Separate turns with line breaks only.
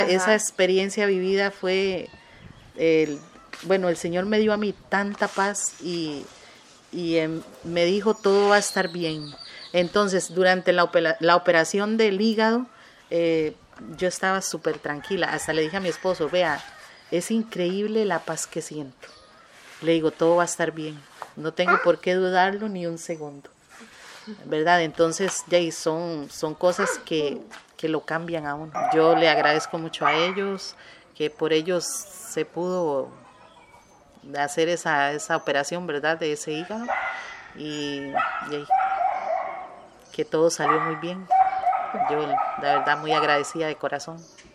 Esa
Ajá.
experiencia vivida fue, el, bueno, el Señor me dio a mí tanta paz y me dijo todo va a estar bien. Entonces, durante la operación del hígado, eh, yo estaba súper tranquila. Hasta le dije a mi esposo, vea, es increíble la paz que siento. Le digo, todo va a estar bien. No tengo por qué dudarlo ni un segundo. ¿Verdad? Entonces, ya son cosas que lo cambian a uno. Yo le agradezco mucho a ellos, que por ellos se pudo hacer esa operación, ¿verdad? De ese hígado y que todo salió muy bien. Yo, la verdad, muy agradecida de corazón.